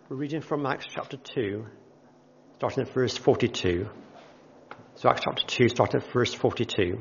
We're reading from Acts chapter 2, starting at verse 42. So Acts chapter 2, starting at verse 42.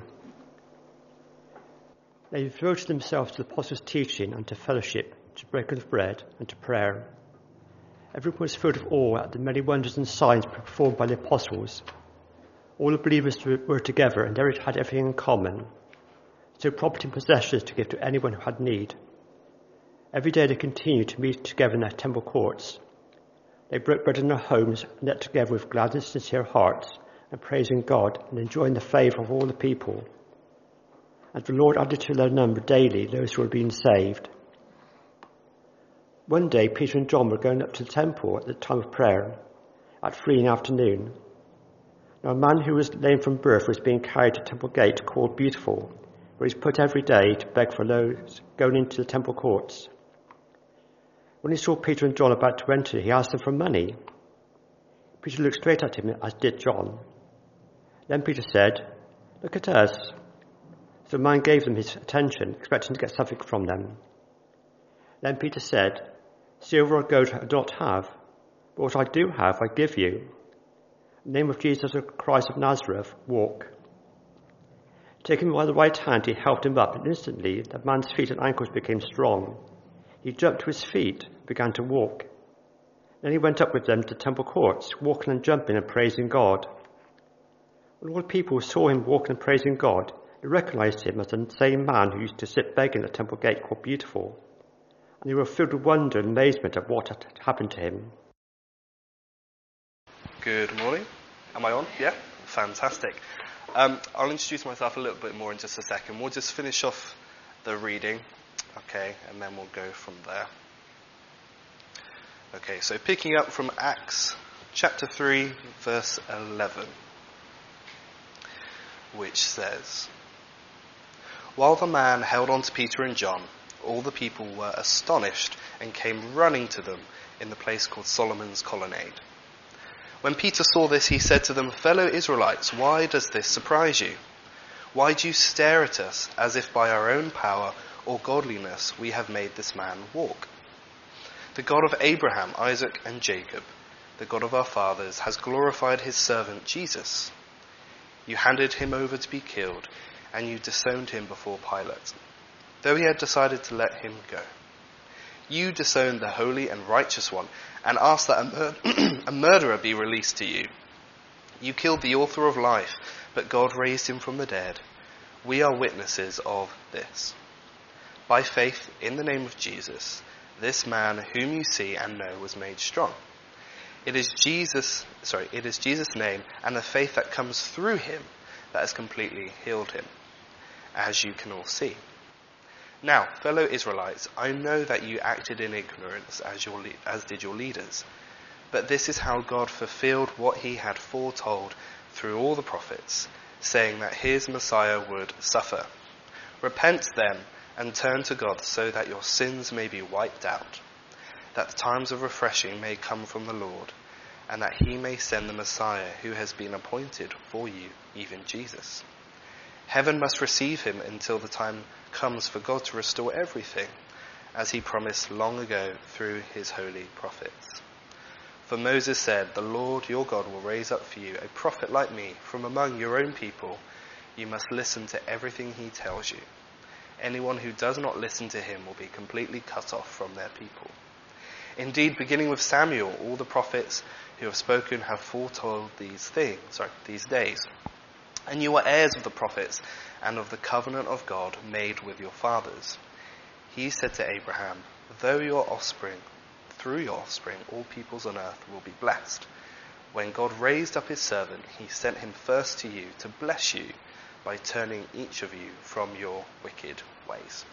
They devoted themselves to the apostles' teaching and to fellowship, to breaking of bread and to prayer. Everyone was filled with awe at the many wonders and signs performed by the apostles. All the believers were together and they had everything in common. So property and possessions to give to anyone who had need. Every day they continued to meet together in their temple courts. They broke bread in their homes and ate together with glad and sincere hearts, and praising God and enjoying the favour of all the people. And the Lord added to their number daily those who were being saved. One day Peter and John were going up to the temple at the time of prayer, at 3 in the afternoon. Now a man who was lame from birth was being carried to the temple gate called Beautiful, where he was put every day to beg for those going into the temple courts. When he saw Peter and John about to enter, he asked them for money. Peter looked straight at him, as did John. Then Peter said, "Look at us." So the man gave them his attention, expecting to get something from them. Then Peter said, "Silver or gold I do not have, but what I do have I give you. In the name of Jesus Christ of Nazareth, walk." Taking him by the right hand, he helped him up, and instantly the man's feet and ankles became strong. He jumped to his feet and began to walk. Then he went up with them to the temple courts, walking and jumping and praising God. When all the people saw him walking and praising God, they recognized him as the same man who used to sit begging at the temple gate called Beautiful. And they were filled with wonder and amazement at what had happened to him. Good morning. Am I on? Yeah? Fantastic. I'll introduce myself a little bit more in just a second. We'll just finish off the reading, okay, and then we'll go from there. Okay, so picking up from Acts chapter 3, verse 11, which says, "While the man held on to Peter and John, all the people were astonished and came running to them in the place called Solomon's Colonnade. When Peter saw this, he said to them, 'Fellow Israelites, why does this surprise you? Why do you stare at us as if by our own power or godliness we have made this man walk? The God of Abraham, Isaac, and Jacob, the God of our fathers, has glorified his servant Jesus. You handed him over to be killed, and you disowned him before Pilate, though he had decided to let him go. You disowned the holy and righteous one and asked that a murderer be released to you. You killed the author of life, but God raised him from the dead. We are witnesses of this. By faith in the name of Jesus, this man whom you see and know was made strong. It is Jesus' name and the faith that comes through him that has completely healed him, as you can all see. Now, fellow Israelites, I know that you acted in ignorance as did your leaders, but this is how God fulfilled what he had foretold through all the prophets, saying that his Messiah would suffer. Repent then and turn to God so that your sins may be wiped out, that the times of refreshing may come from the Lord, and that he may send the Messiah who has been appointed for you, even Jesus. Heaven must receive him until the time comes for God to restore everything, as he promised long ago through his holy prophets. For Moses said, 'The Lord your God will raise up for you a prophet like me from among your own people. You must listen to everything he tells you. Anyone who does not listen to him will be completely cut off from their people.' Indeed, beginning with Samuel, all the prophets who have spoken have foretold these days. And you are heirs of the prophets and of the covenant of God made with your fathers. He said to Abraham, 'Through your offspring, all peoples on earth will be blessed.' When God raised up his servant, he sent him first to you to bless you by turning each of you from your wicked ways."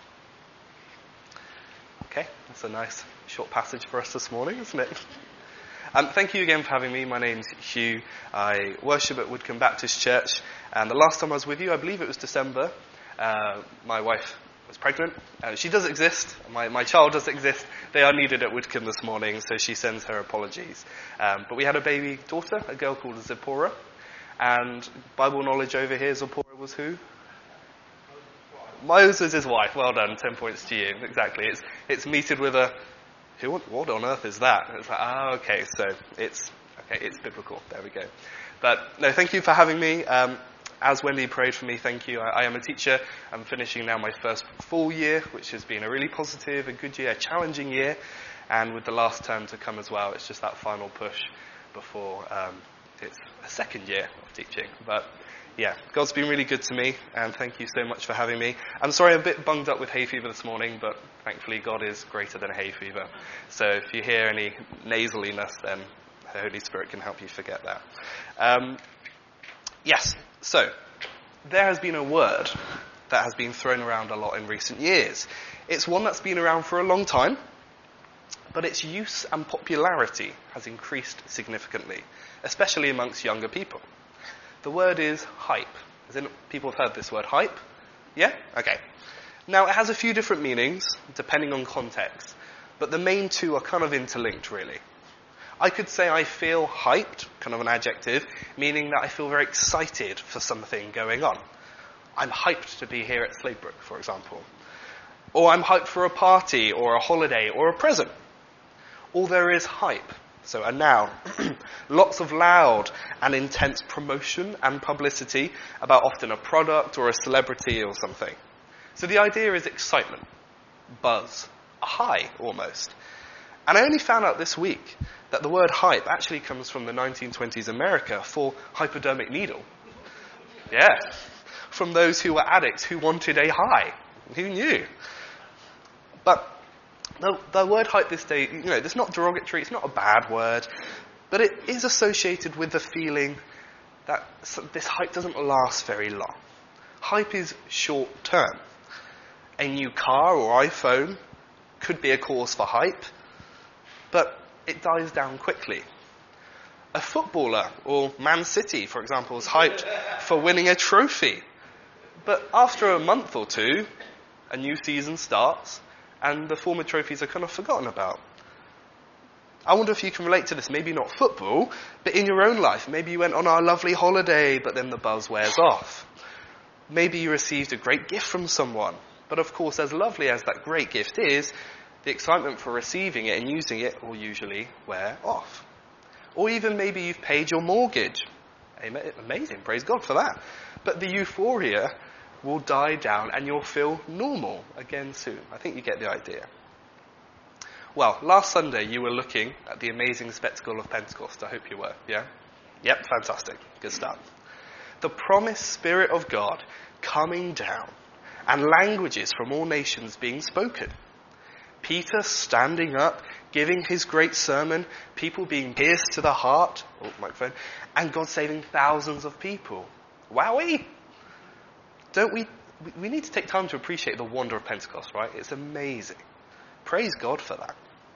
Okay, that's a nice short passage for us this morning, isn't it? Thank you again for having me. My name's Hugh. I worship at Woodcombe Baptist Church, and the last time I was with you, I believe it was December, my wife was pregnant. She does exist. My child does exist. They are needed at Woodcombe this morning, so she sends her apologies. But we had a baby daughter, a girl called Zipporah, and Bible knowledge over here, Zipporah was who? Moses' wife. Well done, 10 points to you. Exactly. It's meted with a what on earth is that? And it's like, okay, so it's biblical. There we go. But no, thank you for having me. As Wendy prayed for me, thank you. I am a teacher. I'm finishing now my first full year, which has been a really positive, a good year, a challenging year. And with the last term to come as well, it's just that final push before it's a second year of teaching. But yeah, God's been really good to me, and thank you so much for having me. I'm sorry I'm a bit bunged up with hay fever this morning, but thankfully God is greater than hay fever. So if you hear any nasaliness, then the Holy Spirit can help you forget that. Yes, so there has been a word that has been thrown around a lot in recent years. It's one that's been around for a long time, but its use and popularity has increased significantly, especially amongst younger people. The word is hype. People have heard this word, hype? Yeah? Okay. Now, it has a few different meanings, depending on context, but the main two are kind of interlinked, really. I could say I feel hyped, kind of an adjective, meaning that I feel very excited for something going on. I'm hyped to be here at Sladebrook, for example. Or I'm hyped for a party, or a holiday, or a present. Or there is hype. So a noun. Lots of loud and intense promotion and publicity about often a product or a celebrity or something. So the idea is excitement, buzz, a high almost. And I only found out this week that the word hype actually comes from the 1920s America for hypodermic needle. Yeah. From those who were addicts who wanted a high. Who knew? But the word hype this day, it's not derogatory, it's not a bad word, but it is associated with the feeling that this hype doesn't last very long. Hype is short term. A new car or iPhone could be a cause for hype, but it dies down quickly. A footballer, or Man City, for example, is hyped for winning a trophy. But after a month or two, a new season starts, and the former trophies are kind of forgotten about. I wonder if you can relate to this, maybe not football, but in your own life. Maybe you went on a lovely holiday, but then the buzz wears off. Maybe you received a great gift from someone, but of course, as lovely as that great gift is, the excitement for receiving it and using it will usually wear off. Or even maybe you've paid your mortgage. Amazing, praise God for that. But the euphoria will die down and you'll feel normal again soon. I think you get the idea. Well, last Sunday you were looking at the amazing spectacle of Pentecost. I hope you were, yeah? Yep, fantastic. Good start. The promised Spirit of God coming down and languages from all nations being spoken. Peter standing up, giving his great sermon, people being pierced to the heart, microphone, and God saving thousands of people. Wowee! Don't we need to take time to appreciate the wonder of Pentecost, right? It's amazing. Praise God for that.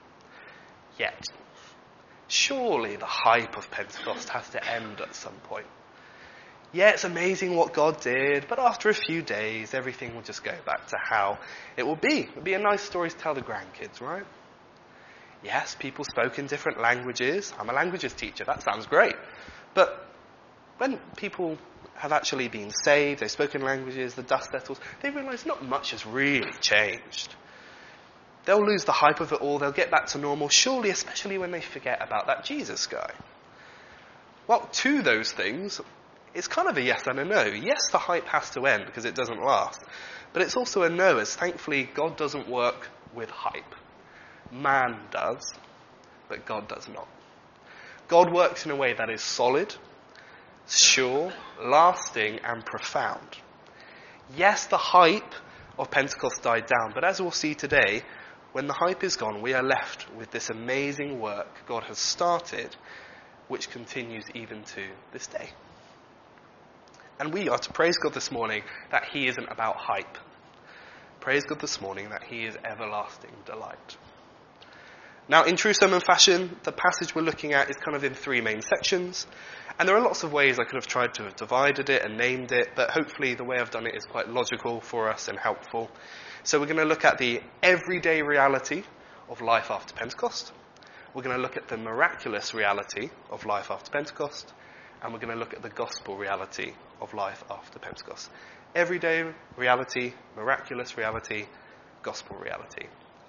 Yet, surely the hype of Pentecost has to end at some point. Yeah, it's amazing what God did, but after a few days, everything will just go back to how it will be. It'll be a nice story to tell the grandkids, right? Yes, people spoke in different languages. I'm a languages teacher, that sounds great. But when people have actually been saved, they've spoken languages, the dust settles, they realise not much has really changed. They'll lose the hype of it all, they'll get back to normal, surely, especially when they forget about that Jesus guy. Well, to those things, it's kind of a yes and a no. Yes, the hype has to end because it doesn't last. But it's also a no, as thankfully God doesn't work with hype. Man does, but God does not. God works in a way that is solid, sure, lasting, and profound. Yes, the hype of Pentecost died down, but as we'll see today, when the hype is gone, we are left with this amazing work God has started, which continues even to this day. And we are to praise God this morning that He isn't about hype. Praise God this morning that He is everlasting delight. Now, in true sermon fashion, the passage we're looking at is kind of in three main sections. And there are lots of ways I could have tried to have divided it and named it, but hopefully the way I've done it is quite logical for us and helpful. So we're going to look at the everyday reality of life after Pentecost. We're going to look at the miraculous reality of life after Pentecost. And we're going to look at the gospel reality of life after Pentecost. Everyday reality, miraculous reality, gospel reality.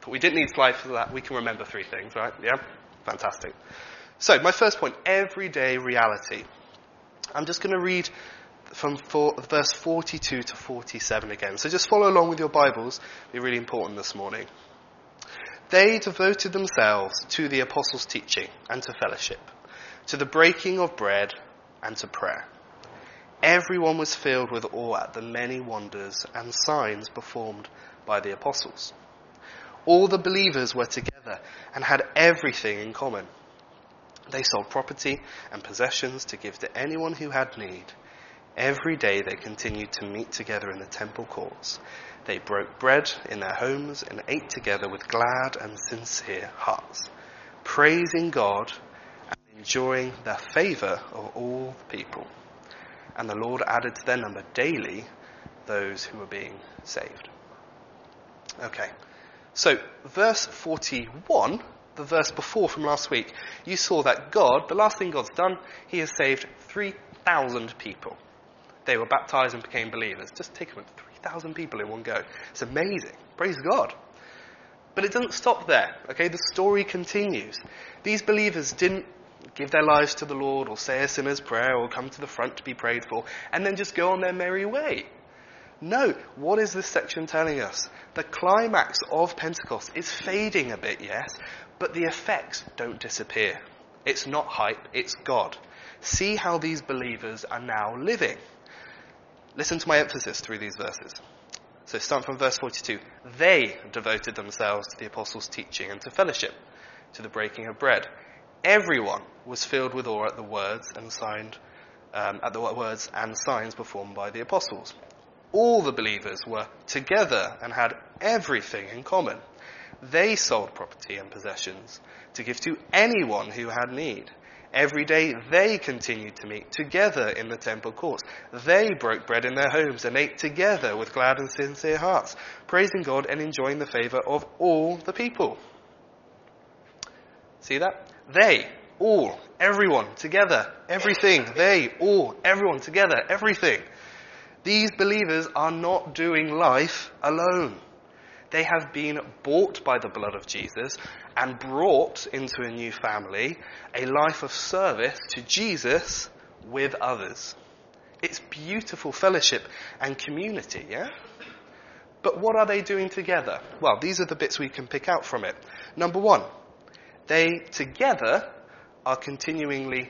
We didn't need slides for that. We can remember 3 things, right? Yeah? Fantastic. So, my first point, everyday reality. I'm just going to read from verse 42 to 47 again. So just follow along with your Bibles. It'll be really important this morning. They devoted themselves to the apostles' teaching and to fellowship, to the breaking of bread and to prayer. Everyone was filled with awe at the many wonders and signs performed by the apostles. All the believers were together and had everything in common. They sold property and possessions to give to anyone who had need. Every day they continued to meet together in the temple courts. They broke bread in their homes and ate together with glad and sincere hearts, praising God and enjoying the favour of all people. And the Lord added to their number daily those who were being saved. Okay, so verse 41, the verse before from last week, you saw that God, the last thing God's done, he has saved 3,000 people. They were baptized and became believers. Just take them, 3,000 people in one go. It's amazing. Praise God. But it doesn't stop there. Okay, the story continues. These believers didn't give their lives to the Lord or say a sinner's prayer or come to the front to be prayed for and then just go on their merry way. No, what is this section telling us? The climax of Pentecost is fading a bit, yes, but the effects don't disappear. It's not hype, it's God. See how these believers are now living. Listen to my emphasis through these verses. So start from verse 42. They devoted themselves to the apostles' teaching and to fellowship, to the breaking of bread. Everyone was filled with awe at the words and signs performed by the apostles. All the believers were together and had everything in common. They sold property and possessions to give to anyone who had need. Every day they continued to meet together in the temple courts. They broke bread in their homes and ate together with glad and sincere hearts, praising God and enjoying the favour of all the people. See that? They, all, everyone, together, everything. They, all, everyone, together, everything. These believers are not doing life alone. They have been bought by the blood of Jesus and brought into a new family, a life of service to Jesus with others. It's beautiful fellowship and community, yeah? But what are they doing together? Well, these are the bits we can pick out from it. Number 1, they together are continuing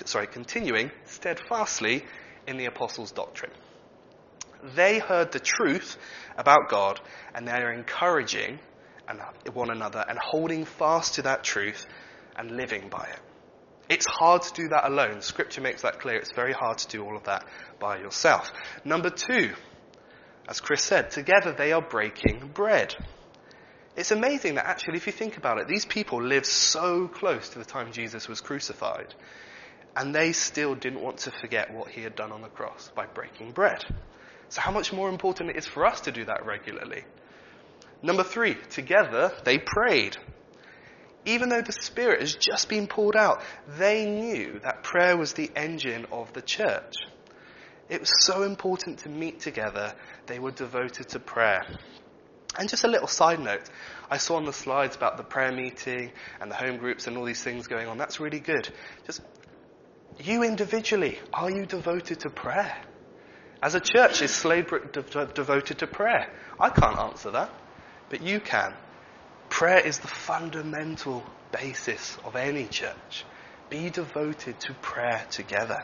steadfastly in the apostles' doctrine. They heard the truth about God and they are encouraging one another and holding fast to that truth and living by it. It's hard to do that alone. Scripture makes that clear. It's very hard to do all of that by yourself. Number 2, as Chris said, together they are breaking bread. It's amazing that actually, if you think about it, these people lived so close to the time Jesus was crucified, and they still didn't want to forget what he had done on the cross by breaking bread. So how much more important it is for us to do that regularly. Number 3, together they prayed. Even though the Spirit has just been poured out, they knew that prayer was the engine of the church. It was so important to meet together, they were devoted to prayer. And just a little side note, I saw on the slides about the prayer meeting and the home groups and all these things going on. That's really good. Just you individually, are you devoted to prayer? As a church, is Sladebrook devoted to prayer? I can't answer that, but you can. Prayer is the fundamental basis of any church. Be devoted to prayer together.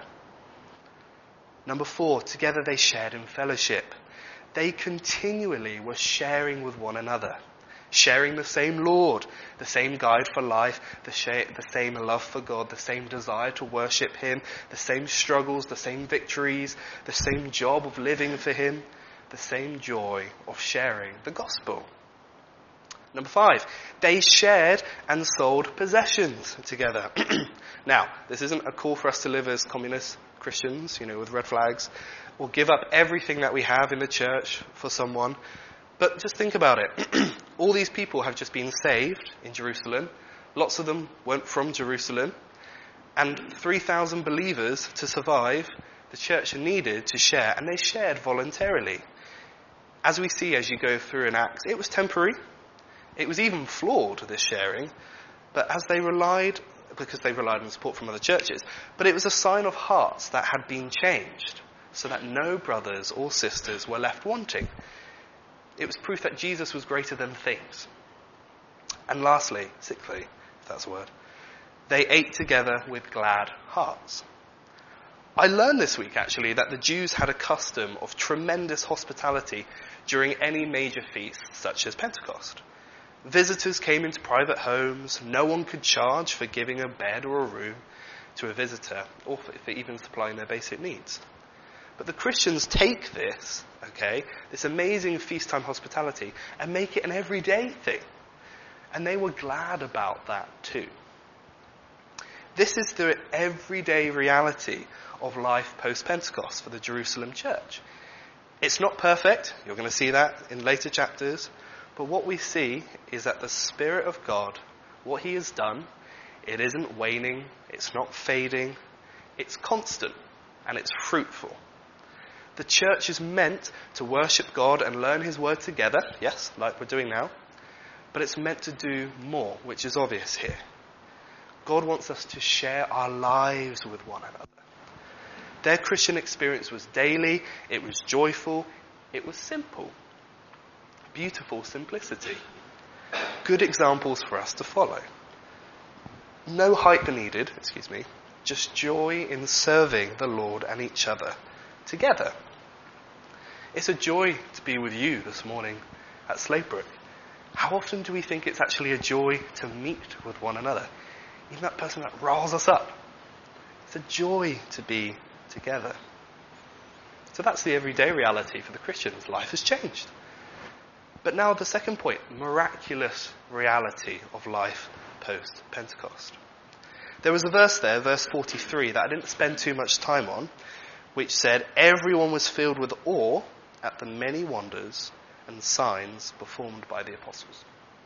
Number 4, together they shared in fellowship. They continually were sharing with one another, sharing the same Lord, the same guide for life, the same love for God, the same desire to worship him, the same struggles, the same victories, the same job of living for him, the same joy of sharing the gospel. Number 5, they shared and sold possessions together. Now, this isn't a call for us to live as communist Christians, with red flags, or give up everything that we have in the church for someone. But just think about it. All these people have just been saved in Jerusalem. Lots of them weren't from Jerusalem. And 3,000 believers to survive, the church needed to share, and they shared voluntarily. As we see as you go through in Acts, it was temporary. It was even flawed, this sharing, but because they relied on support from other churches, but it was a sign of hearts that had been changed, so that no brothers or sisters were left wanting. It was proof that Jesus was greater than things. And lastly, sixthly, if that's a word, they ate together with glad hearts. I learned this week, actually, that the Jews had a custom of tremendous hospitality during any major feast, such as Pentecost. Visitors came into private homes. No one could charge for giving a bed or a room to a visitor, or for even supplying their basic needs. But the Christians take this, this amazing feast-time hospitality, and make it an everyday thing. And they were glad about that too. This is the everyday reality of life post-Pentecost for the Jerusalem church. It's not perfect. You're going to see that in later chapters. But what we see is that the Spirit of God, what he has done, it isn't waning, it's not fading, it's constant and it's fruitful. The church is meant to worship God and learn his word together, yes, like we're doing now, but it's meant to do more, which is obvious here. God wants us to share our lives with one another. Their Christian experience was daily, it was joyful, it was simple. Beautiful simplicity. Good examples for us to follow. No hype needed, just joy in serving the Lord and each other together. It's a joy to be with you this morning at Slatebrook. How often do we think it's actually a joy to meet with one another? Even that person that riles us up. It's a joy to be together. So that's the everyday reality for the Christians. Life has changed. But now the second point, miraculous reality of life post-Pentecost. There was a verse there, verse 43, that I didn't spend too much time on, which said, everyone was filled with awe at the many wonders and signs performed by the apostles.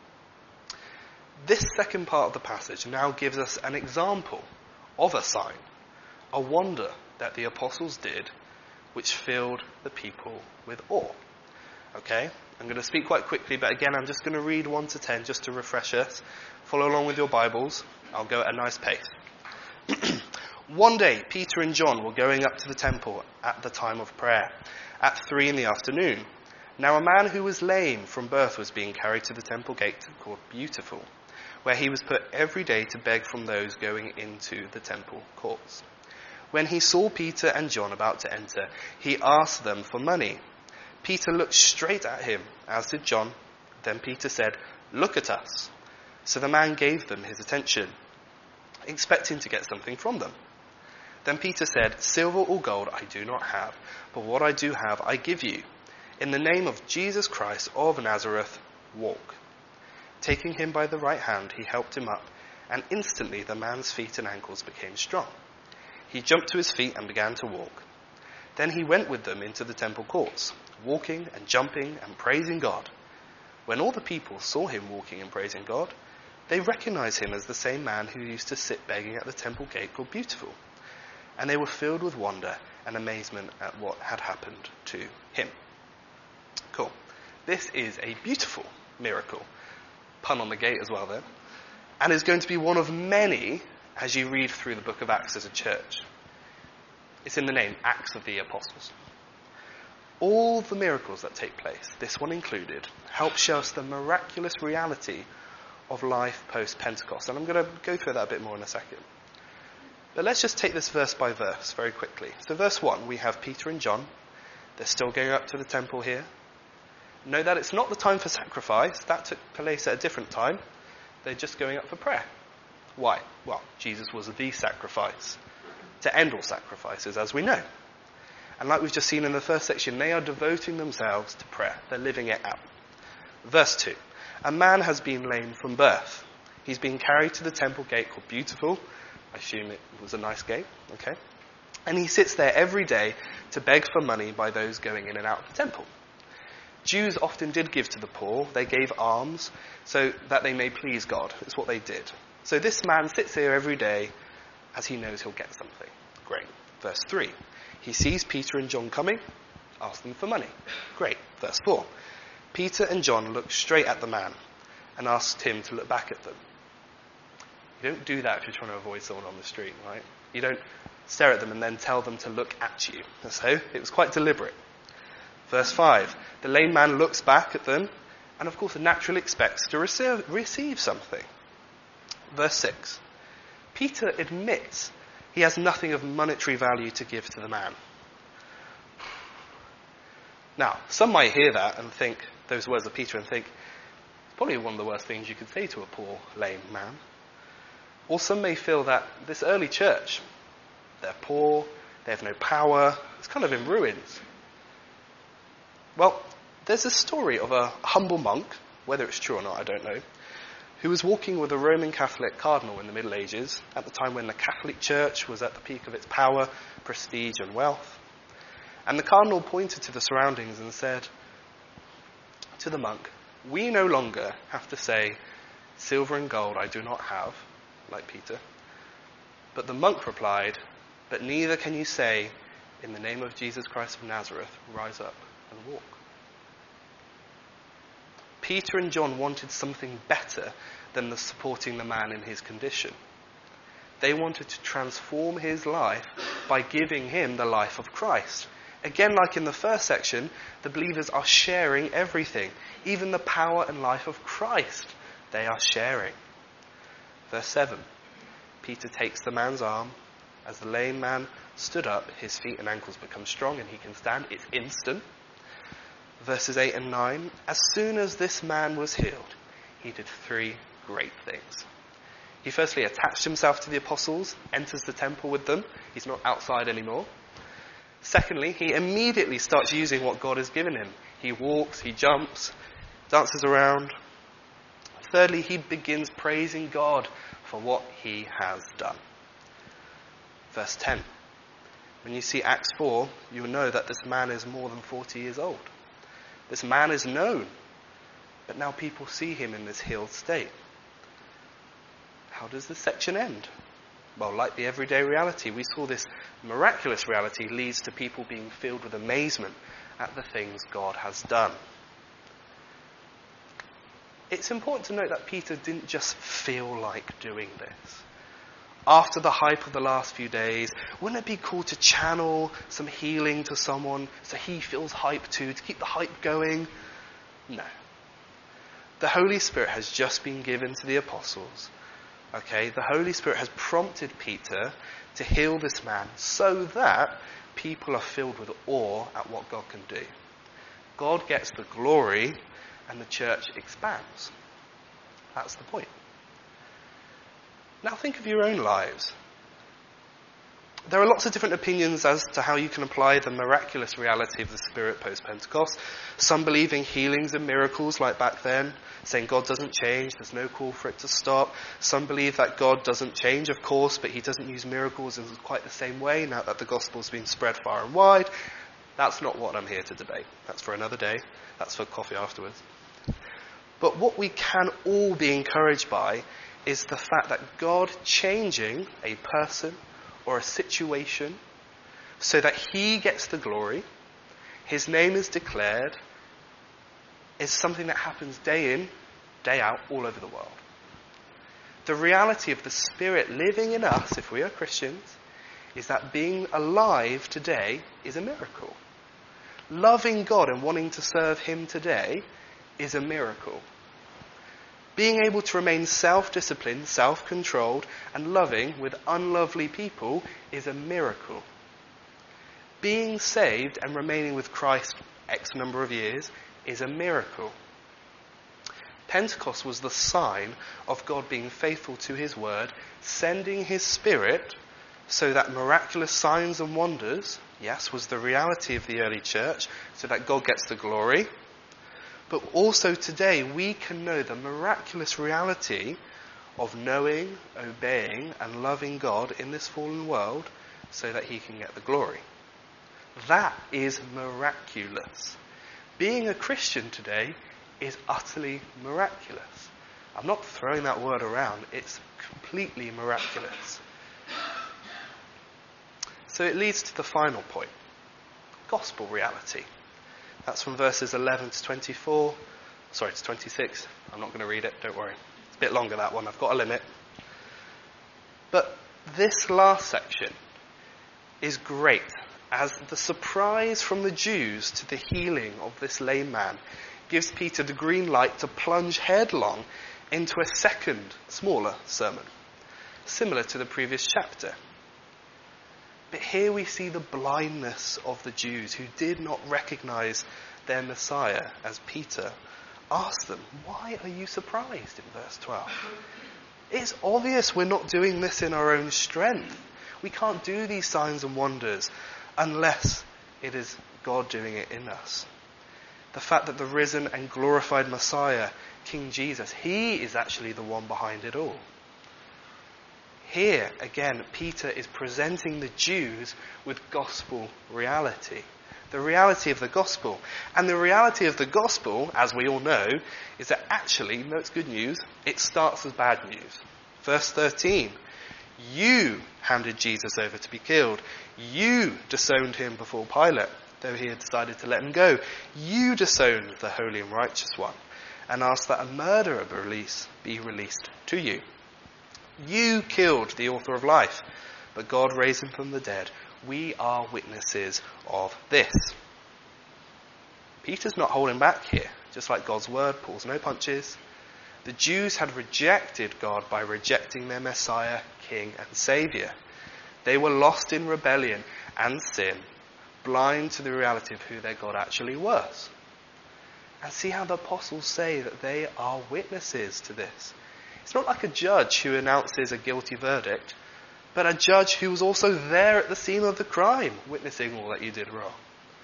This second part of the passage now gives us an example of a sign, a wonder that the apostles did, which filled the people with awe. I'm going to speak quite quickly, but again, I'm just going to read 1 to 10 just to refresh us. Follow along with your Bibles. I'll go at a nice pace. One day, Peter and John were going up to the temple at the time of prayer, at 3 p.m. Now a man who was lame from birth was being carried to the temple gate called Beautiful, where he was put every day to beg from those going into the temple courts. When he saw Peter and John about to enter, he asked them for money. Peter looked straight at him, as did John. Then Peter said, "Look at us." So the man gave them his attention, expecting to get something from them. Then Peter said, "Silver or gold I do not have, but what I do have I give you. In the name of Jesus Christ of Nazareth, walk." Taking him by the right hand, he helped him up, and instantly the man's feet and ankles became strong. He jumped to his feet and began to walk. Then he went with them into the temple courts, walking and jumping and praising God. When all the people saw him walking and praising God, they recognized him as the same man who used to sit begging at the temple gate called Beautiful. And they were filled with wonder and amazement at what had happened to him. Cool. This is a beautiful miracle. Pun on the gate as well there. And is going to be one of many as you read through the book of Acts as a church. It's in the name, Acts of the Apostles. All the miracles that take place, this one included, help show us the miraculous reality of life post-Pentecost. And I'm going to go through that a bit more in a second. But let's just take this verse by verse very quickly. So verse 1, we have Peter and John. They're still going up to the temple here. Know that it's not the time for sacrifice. That took place at a different time. They're just going up for prayer. Why? Well, Jesus was the sacrifice to end all sacrifices, as we know. And like we've just seen in the first section, they are devoting themselves to prayer. They're living it out. Verse 2. A man has been lame from birth. He's been carried to the temple gate called Beautiful. I assume it was a nice gate. And he sits there every day to beg for money by those going in and out of the temple. Jews often did give to the poor. They gave alms so that they may please God. It's what they did. So this man sits here every day as he knows he'll get something. Great. Verse 3. He sees Peter and John coming, asks them for money. Great. Verse 4. Peter and John look straight at the man, and asked him to look back at them. You don't do that if you're trying to avoid someone on the street, right? You don't stare at them and then tell them to look at you. So it was quite deliberate. Verse 5, the lame man looks back at them and of course naturally expects to receive something. Verse 6, Peter admits he has nothing of monetary value to give to the man. Now, some might hear that and think, those words of Peter, and think, it's probably one of the worst things you could say to a poor, lame man. Or some may feel that this early church, they're poor, they have no power, it's kind of in ruins. Well, there's a story of a humble monk, whether it's true or not, I don't know, who was walking with a Roman Catholic cardinal in the Middle Ages, at the time when the Catholic Church was at the peak of its power, prestige and wealth. And the cardinal pointed to the surroundings and said to the monk, we no longer have to say, silver and gold I do not have, like Peter. But the monk replied, but neither can you say, in the name of Jesus Christ of Nazareth, rise up and walk. Peter and John wanted something better than supporting the man in his condition. They wanted to transform his life by giving him the life of Christ. Again, like in the first section, the believers are sharing everything. Even the power and life of Christ, they are sharing. Verse 7, Peter takes the man's arm. As the lame man stood up, his feet and ankles become strong and he can stand. It's instant. Verses 8 and 9, as soon as this man was healed, he did 3 great things. He firstly attached himself to the apostles, enters the temple with them. He's not outside anymore. Secondly, he immediately starts using what God has given him. He walks, he jumps, dances around. Thirdly, he begins praising God for what he has done. Verse 10. When you see Acts 4, you'll know that this man is more than 40 years old. This man is known, but now people see him in this healed state. How does this section end? Well, like the everyday reality, we saw this miraculous reality leads to people being filled with amazement at the things God has done. It's important to note that Peter didn't just feel like doing this. After the hype of the last few days, wouldn't it be cool to channel some healing to someone so he feels hype too, to keep the hype going? No. The Holy Spirit has just been given to the apostles. Okay, the Holy Spirit has prompted Peter to heal this man so that people are filled with awe at what God can do. God gets the glory and the church expands. That's the point. Now think of your own lives. There are lots of different opinions as to how you can apply the miraculous reality of the Spirit post-Pentecost. Some believing healings and miracles like back then, saying God doesn't change, there's no call for it to stop. Some believe that God doesn't change, of course, but he doesn't use miracles in quite the same way now that the gospel's been spread far and wide. That's not what I'm here to debate. That's for another day. That's for coffee afterwards. But what we can all be encouraged by is the fact that God changing a person or a situation so that he gets the glory, his name is declared, is something that happens day in, day out, all over the world. The reality of the Spirit living in us, if we are Christians, is that being alive today is a miracle. Loving God and wanting to serve him today is a miracle. Being able to remain self-disciplined, self-controlled, and loving with unlovely people is a miracle. Being saved and remaining with Christ X number of years is a miracle. Pentecost was the sign of God being faithful to his word, sending his Spirit so that miraculous signs and wonders, yes, was the reality of the early church, so that God gets the glory. But also today we can know the miraculous reality of knowing, obeying and loving God in this fallen world so that he can get the glory. That is miraculous. Being a Christian today is utterly miraculous. I'm not throwing that word around. It's completely miraculous. So it leads to the final point. Gospel reality. That's from verses 11 to 24. Sorry, it's 26. I'm not going to read it, don't worry. It's a bit longer, that one. I've got a limit. But this last section is great, as the surprise from the Jews to the healing of this lame man gives Peter the green light to plunge headlong into a second, smaller sermon, similar to the previous chapter. But here we see the blindness of the Jews who did not recognize their Messiah as Peter asked them, "Why are you surprised?" in verse 12. It's obvious we're not doing this in our own strength. We can't do these signs and wonders unless it is God doing it in us. The fact that the risen and glorified Messiah, King Jesus, he is actually the one behind it all. Here, again, Peter is presenting the Jews with gospel reality. The reality of the gospel. And the reality of the gospel, as we all know, is that actually, no, it's good news, it starts as bad news. Verse 13, you handed Jesus over to be killed. You disowned him before Pilate, though he had decided to let him go. You disowned the holy and righteous one and asked that a murderer be released to you. You killed the author of life, but God raised him from the dead. We are witnesses of this. Peter's not holding back here. Just like God's word pulls no punches. The Jews had rejected God by rejecting their Messiah, King and Saviour. They were lost in rebellion and sin, blind to the reality of who their God actually was. And see how the apostles say that they are witnesses to this. It's not like a judge who announces a guilty verdict, but a judge who was also there at the scene of the crime, witnessing all that you did wrong.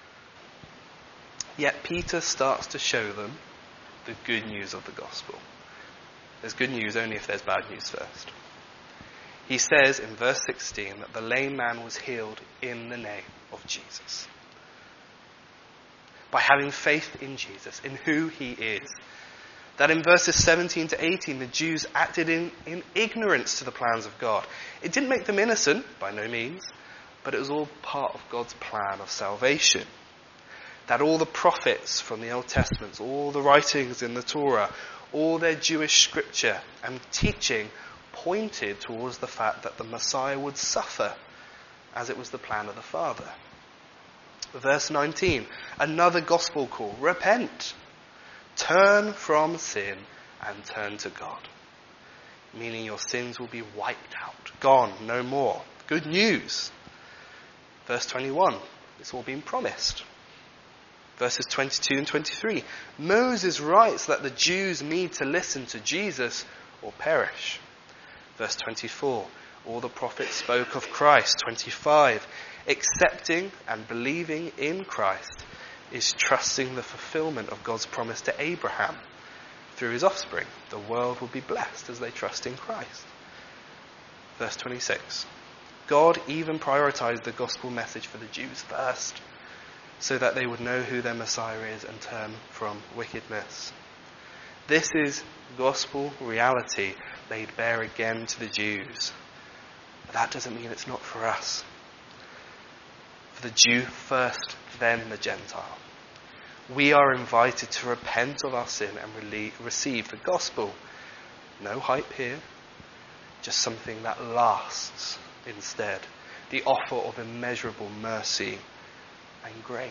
Yet Peter starts to show them the good news of the gospel. There's good news only if there's bad news first. He says in verse 16 that the lame man was healed in the name of Jesus. By having faith in Jesus, in who he is. That in verses 17 to 18, the Jews acted in ignorance to the plans of God. It didn't make them innocent, by no means, but it was all part of God's plan of salvation. That all the prophets from the Old Testament, all the writings in the Torah, all their Jewish scripture and teaching pointed towards the fact that the Messiah would suffer, as it was the plan of the Father. Verse 19, another gospel call, repent. Turn from sin and turn to God. Meaning your sins will be wiped out, gone, no more. Good news. Verse 21, it's all been promised. Verses 22 and 23, Moses writes that the Jews need to listen to Jesus or perish. Verse 24, all the prophets spoke of Christ. 25, accepting and believing in Christ is trusting the fulfillment of God's promise to Abraham. Through his offspring, the world will be blessed as they trust in Christ. Verse 26. God even prioritized the gospel message for the Jews first, so that they would know who their Messiah is and turn from wickedness. This is gospel reality laid bare again to the Jews. But that doesn't mean it's not for us. For the Jew first, then the Gentile. We are invited to repent of our sin and receive the gospel. No hype here, just something that lasts instead. The offer of immeasurable mercy and grace.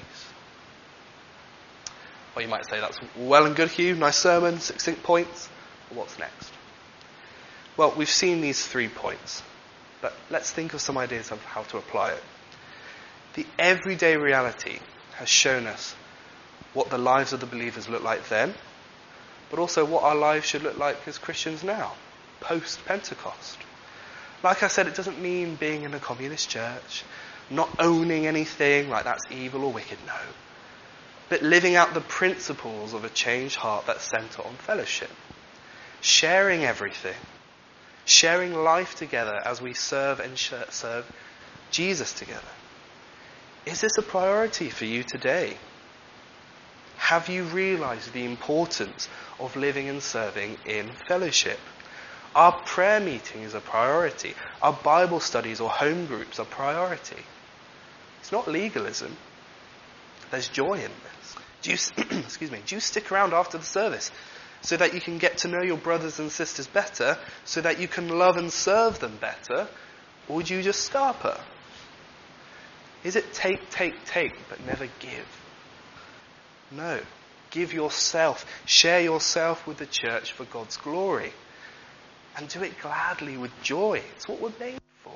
Well, you might say that's well and good, Hugh. Nice sermon, succinct points. But what's next? Well, we've seen these 3 points, but let's think of some ideas of how to apply it. The everyday reality has shown us what the lives of the believers look like then, but also what our lives should look like as Christians now, post-Pentecost. Like I said, it doesn't mean being in a communist church, not owning anything like that's evil or wicked, no. But living out the principles of a changed heart that's centered on fellowship. Sharing everything. Sharing life together as we serve and serve Jesus together. Is this a priority for you today? Have you realized the importance of living and serving in fellowship? Our prayer meeting is a priority. Our Bible studies or home groups are a priority. It's not legalism. There's joy in this. Do you, excuse me, do you stick around after the service so that you can get to know your brothers and sisters better, so that you can love and serve them better? Or do you just scarper? Is it take, but never give? No. Give yourself. Share yourself with the church for God's glory. And do it gladly with joy. It's what we're made for.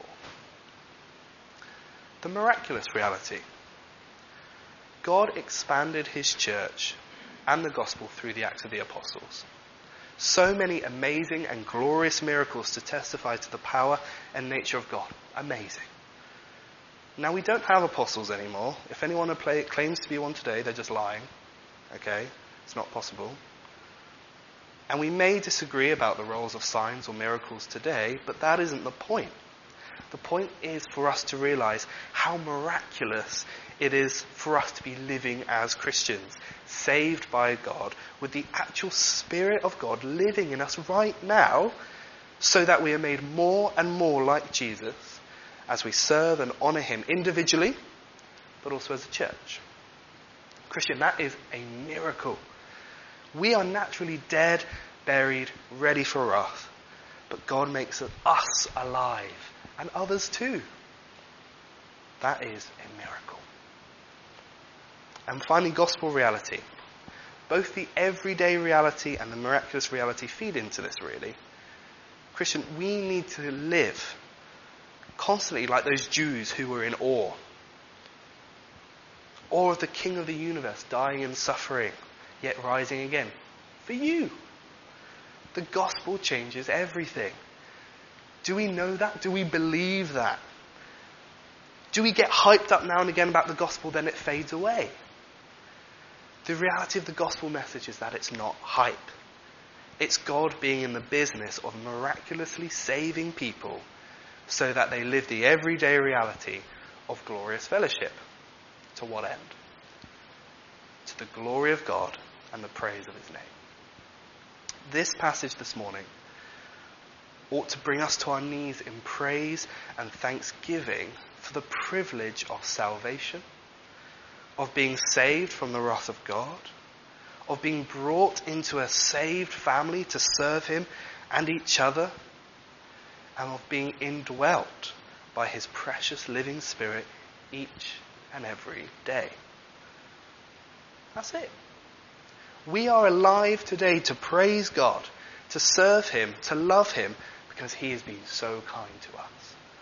The miraculous reality. God expanded his church and the gospel through the Acts of the Apostles. So many amazing and glorious miracles to testify to the power and nature of God. Amazing. Now, we don't have apostles anymore. If anyone claims to be one today, they're just lying. Okay? It's not possible. And we may disagree about the roles of signs or miracles today, but that isn't the point. The point is for us to realize how miraculous it is for us to be living as Christians, saved by God, with the actual Spirit of God living in us right now, so that we are made more and more like Jesus as we serve and honor him individually, but also as a church. Christian, that is a miracle. We are naturally dead, buried, ready for wrath, but God makes us alive, and others too. That is a miracle. And finally, gospel reality. Both the everyday reality and the miraculous reality feed into this, really. Christian, we need to live constantly like those Jews who were in awe. Awe of the King of the universe, dying and suffering, yet rising again. For you. The gospel changes everything. Do we know that? Do we believe that? Do we get hyped up now and again about the gospel, then it fades away? The reality of the gospel message is that it's not hype. It's God being in the business of miraculously saving people so that they live the everyday reality of glorious fellowship. To what end? To the glory of God and the praise of his name. This passage this morning ought to bring us to our knees in praise and thanksgiving for the privilege of salvation, of being saved from the wrath of God, of being brought into a saved family to serve him and each other, and of being indwelt by his precious living Spirit each and every day. That's it. We are alive today to praise God, to serve him, to love him, because he has been so kind to us.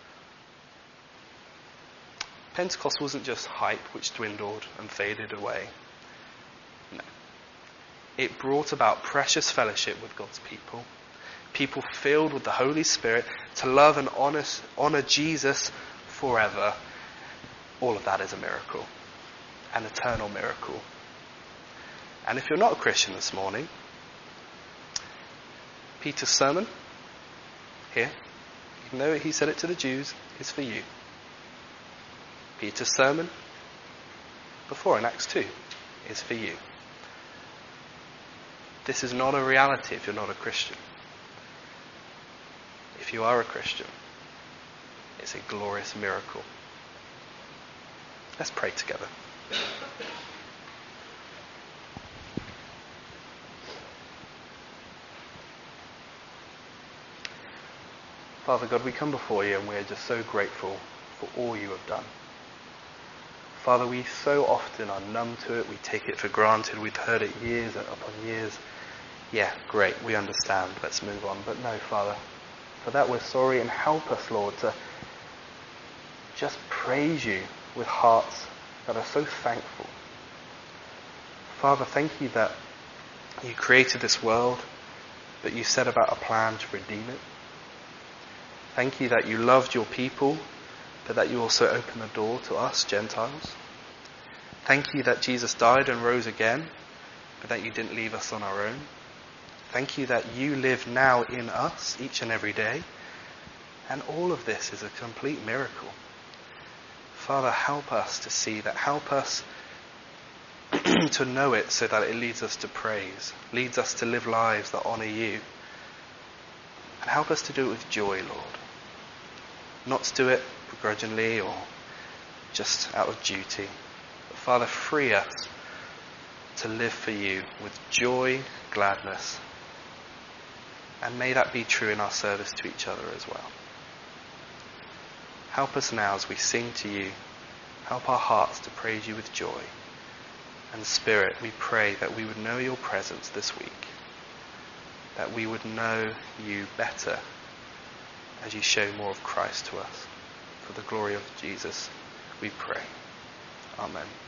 Pentecost wasn't just hype which dwindled and faded away. No. It brought about precious fellowship with God's people. People filled with the Holy Spirit to love and honor Jesus forever. All of that is a miracle. An eternal miracle. And if you're not a Christian this morning, Peter's sermon here, even though he said it to the Jews, is for you. Peter's sermon before in Acts 2 is for you. This is not a reality if you're not a Christian. If you are a Christian, it's a glorious miracle. Let's pray together. Father God, we come before you and we are just so grateful for all you have done. Father, we so often are numb to it. We take it for granted. We've heard it years upon years. Yeah, great. We understand. Let's move on. But no, Father, for that we're sorry, and help us, Lord, to just praise you with hearts that are so thankful. Father, thank you that you created this world, but you set about a plan to redeem it. Thank you that you loved your people, but that you also opened the door to us, Gentiles. Thank you that Jesus died and rose again, but that you didn't leave us on our own. Thank you that you live now in us each and every day. And all of this is a complete miracle. Father, help us to see that. Help us to know it so that it leads us to praise, leads us to live lives that honour you. And help us to do it with joy, Lord. Not to do it begrudgingly or just out of duty. But Father, free us to live for you with joy, gladness. And may that be true in our service to each other as well. Help us now as we sing to you. Help our hearts to praise you with joy. And Spirit, we pray that we would know your presence this week. That we would know you better as you show more of Christ to us. For the glory of Jesus, we pray. Amen.